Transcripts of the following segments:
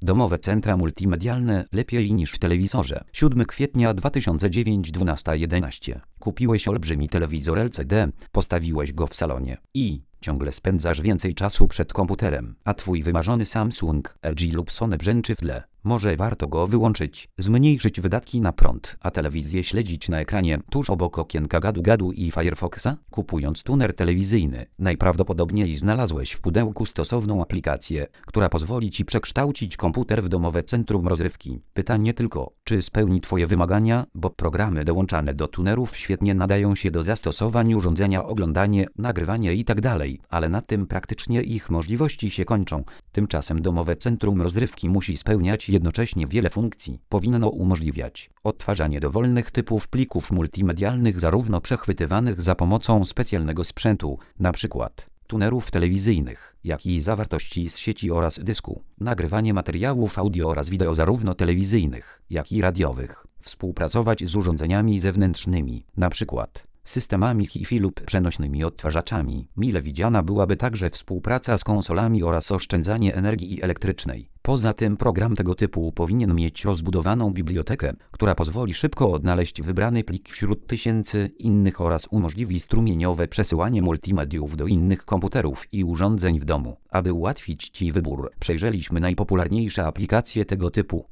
Domowe centra multimedialne lepiej niż w telewizorze. 7 kwietnia 2009, 12:11. Kupiłeś olbrzymi telewizor LCD, postawiłeś go w salonie i ciągle spędzasz więcej czasu przed komputerem, a twój wymarzony Samsung, LG lub Sony brzęczy w tle. Może warto go wyłączyć, zmniejszyć wydatki na prąd, a telewizję śledzić na ekranie tuż obok okienka gadu-gadu i Firefoxa? Kupując tuner telewizyjny, najprawdopodobniej znalazłeś w pudełku stosowną aplikację, która pozwoli ci przekształcić komputer w domowe centrum rozrywki. Pytanie tylko, czy spełni twoje wymagania, bo programy dołączane do tunerów świetnie nadają się do zastosowań urządzenia, oglądanie, nagrywanie itd., ale na tym praktycznie ich możliwości się kończą. Tymczasem domowe centrum rozrywki musi spełniać jednocześnie wiele funkcji. Powinno umożliwiać odtwarzanie dowolnych typów plików multimedialnych, zarówno przechwytywanych za pomocą specjalnego sprzętu, np. tunerów telewizyjnych, jak i zawartości z sieci oraz dysku, nagrywanie materiałów audio oraz wideo zarówno telewizyjnych, jak i radiowych, współpracować z urządzeniami zewnętrznymi, np. systemami Hi-Fi lub przenośnymi odtwarzaczami. Mile widziana byłaby także współpraca z konsolami oraz oszczędzanie energii elektrycznej. Poza tym program tego typu powinien mieć rozbudowaną bibliotekę, która pozwoli szybko odnaleźć wybrany plik wśród tysięcy innych oraz umożliwi strumieniowe przesyłanie multimediów do innych komputerów i urządzeń w domu. Aby ułatwić ci wybór, przejrzeliśmy najpopularniejsze aplikacje tego typu.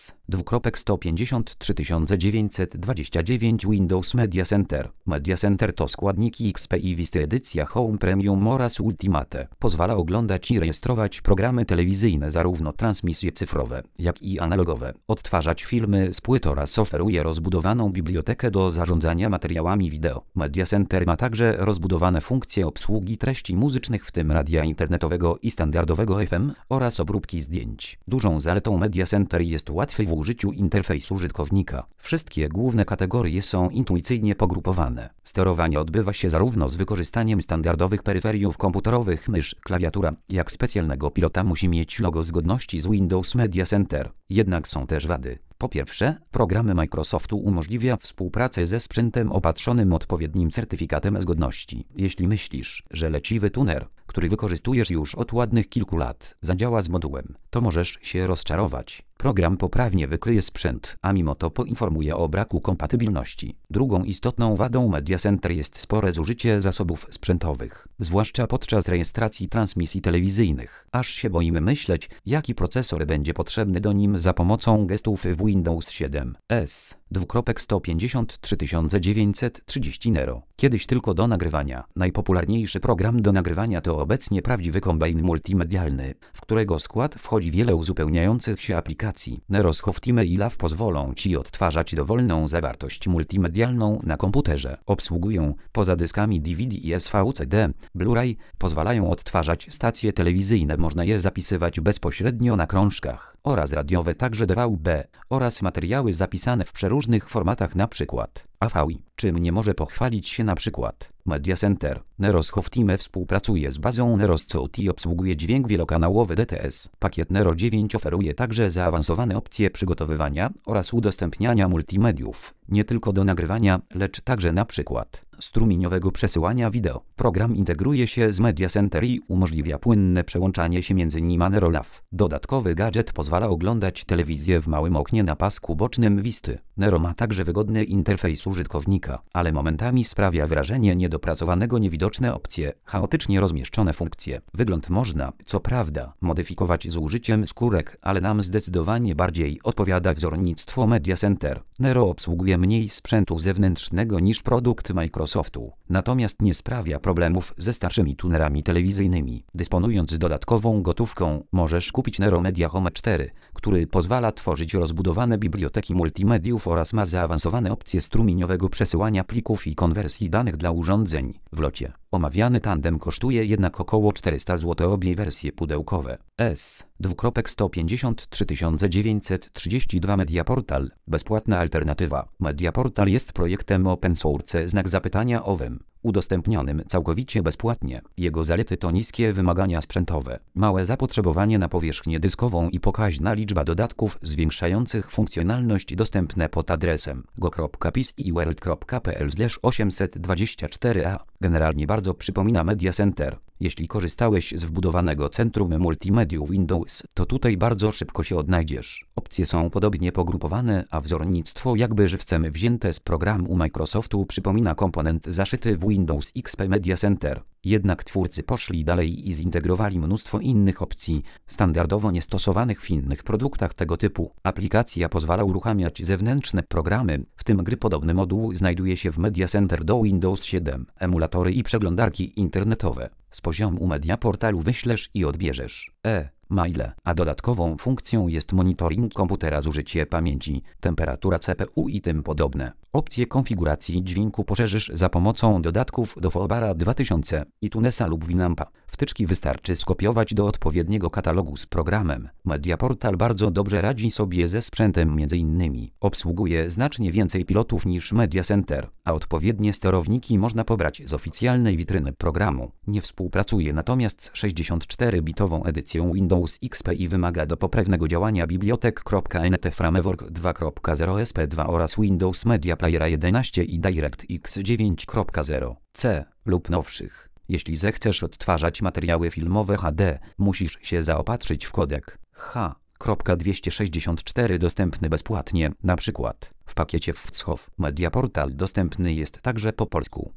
S. 2.153929 Windows Media Center. Media Center to składniki XP i Vista edycja Home Premium oraz Ultimate. Pozwala oglądać i rejestrować programy telewizyjne, zarówno transmisje cyfrowe, jak i analogowe, odtwarzać filmy z płyt oraz oferuje rozbudowaną bibliotekę do zarządzania materiałami wideo. Media Center ma także rozbudowane funkcje obsługi treści muzycznych, w tym radia internetowego i standardowego FM oraz obróbki zdjęć. Dużą zaletą Media Center jest łatwy w użyciu interfejs użytkownika. Wszystkie główne kategorie są intuicyjnie pogrupowane. Sterowanie odbywa się zarówno z wykorzystaniem standardowych peryferiów komputerowych, mysz, klawiatura, jak specjalnego pilota musi mieć logo zgodności z Windows Media Center. Jednak są też wady. Po pierwsze, programy Microsoftu umożliwia współpracę ze sprzętem opatrzonym odpowiednim certyfikatem zgodności. Jeśli myślisz, że leciwy tuner, który wykorzystujesz już od ładnych kilku lat, zadziała z modułem, to możesz się rozczarować. Program poprawnie wykryje sprzęt, a mimo to poinformuje o braku kompatybilności. Drugą istotną wadą Media Center jest spore zużycie zasobów sprzętowych, zwłaszcza podczas rejestracji transmisji telewizyjnych. Aż się boimy myśleć, jaki procesor będzie potrzebny do nim za pomocą gestów w Windows 7. S. 2.153930 Nero. Kiedyś tylko do nagrywania. Najpopularniejszy program do nagrywania to obecnie prawdziwy kombajn multimedialny, w którego skład wchodzi wiele uzupełniających się aplikacji. Nero, Softime i Lav pozwolą ci odtwarzać dowolną zawartość multimedialną na komputerze. Obsługują, poza dyskami DVD i SVCD, Blu-ray, pozwalają odtwarzać stacje telewizyjne, można je zapisywać bezpośrednio na krążkach, oraz radiowe, także DVB, oraz materiały zapisane w przeróżnych formatach, np. AVI, czym nie może pochwalić się np. Media Center. Nero Softime współpracuje z bazą Nero Scout i obsługuje dźwięk wielokanałowy DTS. Pakiet Nero 9 oferuje także zaawansowane opcje przygotowywania oraz udostępniania multimediów, nie tylko do nagrywania, lecz także np. strumieniowego przesyłania wideo. Program integruje się z Media Center i umożliwia płynne przełączanie się między nim a Nero Lav. Dodatkowy gadżet pozwala oglądać telewizję w małym oknie na pasku bocznym Visty. Nero ma także wygodny interfejs użytkownika, ale momentami sprawia wrażenie niedopracowanego, niewidoczne opcje, chaotycznie rozmieszczone funkcje. Wygląd można, co prawda, modyfikować z użyciem skórek, ale nam zdecydowanie bardziej odpowiada wzornictwo Media Center. Nero obsługuje mniej sprzętu zewnętrznego niż produkt Microsoftu, natomiast nie sprawia problemów ze starszymi tunerami telewizyjnymi. Dysponując dodatkową gotówką, możesz kupić Nero Media Home 4, który pozwala tworzyć rozbudowane biblioteki multimediów oraz ma zaawansowane opcje strumieniowego przesyłania plików i konwersji danych dla urządzeń w locie. Omawiany tandem kosztuje jednak około 400 zł. Obie wersje pudełkowe. S. 2.153932 Mediaportal. Bezpłatna alternatywa. Mediaportal jest projektem open source znak zapytania owym, udostępnionym całkowicie bezpłatnie. Jego zalety to niskie wymagania sprzętowe, małe zapotrzebowanie na powierzchnię dyskową i pokaźna liczba dodatków zwiększających funkcjonalność dostępne pod adresem go.pisiworld.pl/824a. Generalnie bardzo przypomina Media Center. Jeśli korzystałeś z wbudowanego centrum multimediów Windows, to tutaj bardzo szybko się odnajdziesz. Opcje są podobnie pogrupowane, a wzornictwo jakby żywcem wzięte z programu Microsoftu przypomina komponent zaszyty w Windows XP Media Center. Jednak twórcy poszli dalej i zintegrowali mnóstwo innych opcji, standardowo niestosowanych w innych produktach tego typu. Aplikacja pozwala uruchamiać zewnętrzne programy, w tym gry. Podobny moduł znajduje się w Media Center do Windows 7, emulatory i przeglądarki internetowe. Z poziomu Media Portalu wyślesz i odbierzesz maile, a dodatkową funkcją jest monitoring komputera, zużycie pamięci, temperatura CPU i tym podobne. Opcje konfiguracji dźwięku poszerzysz za pomocą dodatków do Fobara 2000, iTunesa lub Winampa. Wtyczki wystarczy skopiować do odpowiedniego katalogu z programem. Media Portal bardzo dobrze radzi sobie ze sprzętem, m.in. obsługuje znacznie więcej pilotów niż Media Center, a odpowiednie sterowniki można pobrać z oficjalnej witryny programu. Nie współpracuje natomiast z 64-bitową edycją Windows XP i wymaga do poprawnego działania bibliotek.NT Framework 2.0 SP2 oraz Windows Media Playera 11 i DirectX 9.0 C lub nowszych. Jeśli zechcesz odtwarzać materiały filmowe HD, musisz się zaopatrzyć w kodek H.264 dostępny bezpłatnie, np. w pakiecie WCHOW. Media Portal dostępny jest także po polsku.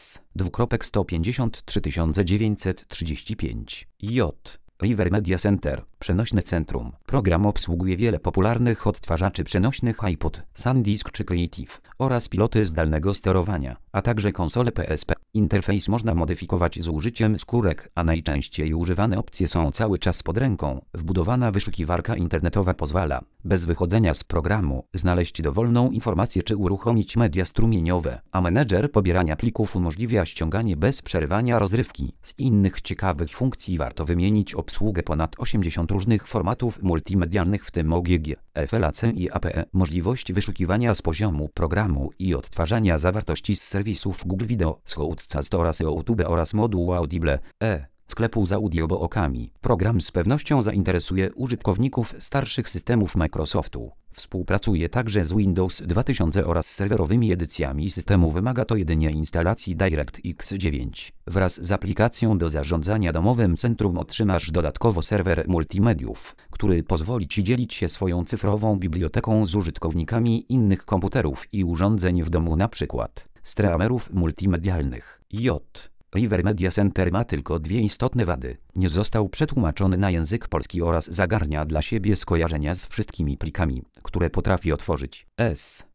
S. 2.153935 River Media Center, przenośne centrum. Program obsługuje wiele popularnych odtwarzaczy przenośnych iPod, SanDisk czy Creative oraz piloty zdalnego sterowania, a także konsole PSP. Interfejs można modyfikować z użyciem skórek, a najczęściej używane opcje są cały czas pod ręką. Wbudowana wyszukiwarka internetowa pozwala, bez wychodzenia z programu, znaleźć dowolną informację czy uruchomić media strumieniowe, a menedżer pobierania plików umożliwia ściąganie bez przerywania rozrywki. Z innych ciekawych funkcji warto wymienić obsługę ponad 80 różnych formatów multimedialnych, w tym OGG, FLAC i APE, możliwość wyszukiwania z poziomu programu i odtwarzania zawartości z serwisów Google Video, Shoutcast oraz YouTube oraz modułu Audible, sklepu z audiobookami. Program z pewnością zainteresuje użytkowników starszych systemów Microsoftu. Współpracuje także z Windows 2000 oraz serwerowymi edycjami systemu. Wymaga to jedynie instalacji DirectX 9. Wraz z aplikacją do zarządzania domowym centrum otrzymasz dodatkowo serwer multimediów, który pozwoli Ci dzielić się swoją cyfrową biblioteką z użytkownikami innych komputerów i urządzeń w domu, np. streamerów multimedialnych. River Media Center ma tylko dwie istotne wady. Nie został przetłumaczony na język polski oraz zagarnia dla siebie skojarzenia z wszystkimi plikami, które potrafi otworzyć. S.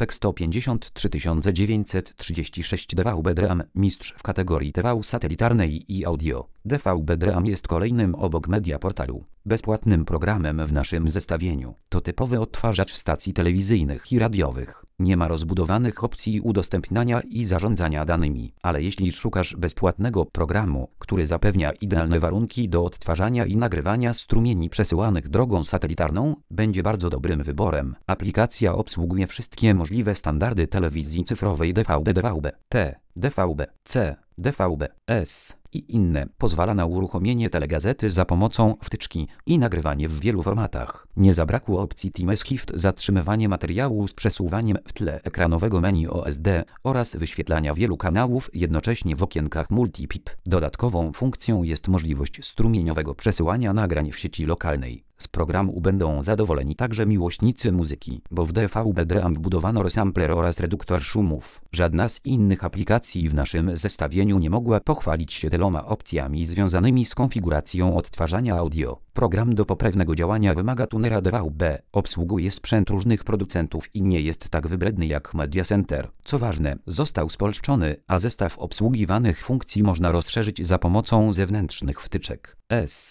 2.153936 DVB-RAM, mistrz w kategorii TV satelitarnej i audio. DVB-RAM jest kolejnym obok Media Portalu bezpłatnym programem w naszym zestawieniu. To typowy odtwarzacz stacji telewizyjnych i radiowych. Nie ma rozbudowanych opcji udostępniania i zarządzania danymi, ale jeśli szukasz bezpłatnego programu, który zapewnia idealne warunki do odtwarzania i nagrywania strumieni przesyłanych drogą satelitarną, będzie bardzo dobrym wyborem. Aplikacja obsługuje wszystkie możliwe standardy telewizji cyfrowej DVB, DVB-T, DVB-C, DVB-S i inne. Pozwala na uruchomienie telegazety za pomocą wtyczki i nagrywanie w wielu formatach. Nie zabrakło opcji Time Shift, zatrzymywanie materiału z przesuwaniem w tle ekranowego menu OSD oraz wyświetlania wielu kanałów jednocześnie w okienkach multipip. Dodatkową funkcją jest możliwość strumieniowego przesyłania nagrań w sieci lokalnej. Z programu będą zadowoleni także miłośnicy muzyki, bo w DVB-RAM wbudowano resampler oraz reduktor szumów. Żadna z innych aplikacji w naszym zestawieniu nie mogła pochwalić się tyloma opcjami związanymi z konfiguracją odtwarzania audio. Program do poprawnego działania wymaga tunera DVB, obsługuje sprzęt różnych producentów i nie jest tak wybredny jak Media Center. Co ważne, został spolszczony, a zestaw obsługiwanych funkcji można rozszerzyć za pomocą zewnętrznych wtyczek. S.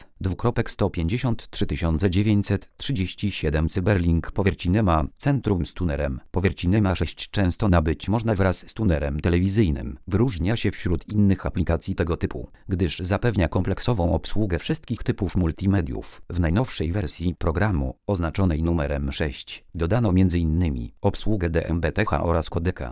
2.153937 Cyberlink Powiercinema, centrum z tunerem. Powiercinema 6 często nabyć można wraz z tunerem telewizyjnym. Wyróżnia się wśród innych aplikacji tego typu, gdyż zapewnia kompleksową obsługę wszystkich typów multimediów. W najnowszej wersji programu, oznaczonej numerem 6, dodano m.in. obsługę DMB-TH oraz kodeka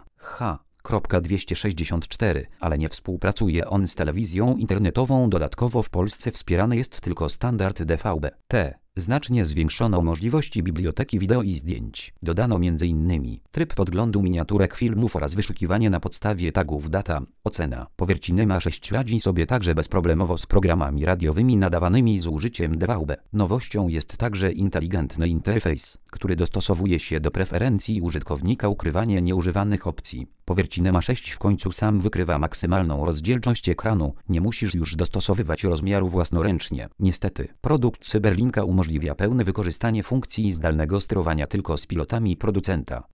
H.264, ale nie współpracuje on z telewizją internetową. Dodatkowo w Polsce wspierany jest tylko standard DVB-T. Znacznie zwiększono możliwości biblioteki wideo i zdjęć. Dodano m.in. tryb podglądu miniaturek filmów oraz wyszukiwanie na podstawie tagów data. Ocena. Powiercinema 6 radzi sobie także bezproblemowo z programami radiowymi nadawanymi z użyciem DVB. Nowością jest także inteligentny interfejs, który dostosowuje się do preferencji użytkownika, ukrywanie nieużywanych opcji. Powiercinema 6 w końcu sam wykrywa maksymalną rozdzielczość ekranu, nie musisz już dostosowywać rozmiaru własnoręcznie. Niestety, produkt Cyberlinka umożliwia pełne wykorzystanie funkcji zdalnego sterowania tylko z pilotami producenta.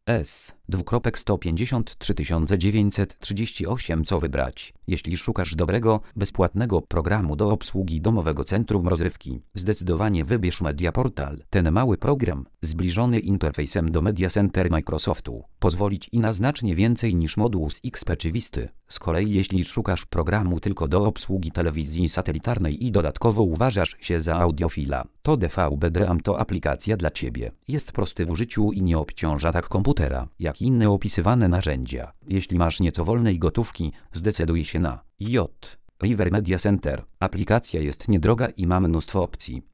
S:153 938. Co wybrać? Jeśli szukasz dobrego, bezpłatnego programu do obsługi domowego centrum rozrywki, zdecydowanie wybierz Media Portal. Ten mały program, zbliżony interfejsem do Media Center Microsoftu, pozwoli Ci na znacznie więcej niż moduł z XP czy Visty. Z kolei jeśli szukasz programu tylko do obsługi telewizji satelitarnej i dodatkowo uważasz się za audiofila, to DVB Dream to aplikacja dla Ciebie. Jest prosty w użyciu i nie obciąża tak komputera, jak inne opisywane narzędzia. Jeśli masz nieco wolnej gotówki, zdecyduj się na River Media Center. Aplikacja jest niedroga i ma mnóstwo opcji.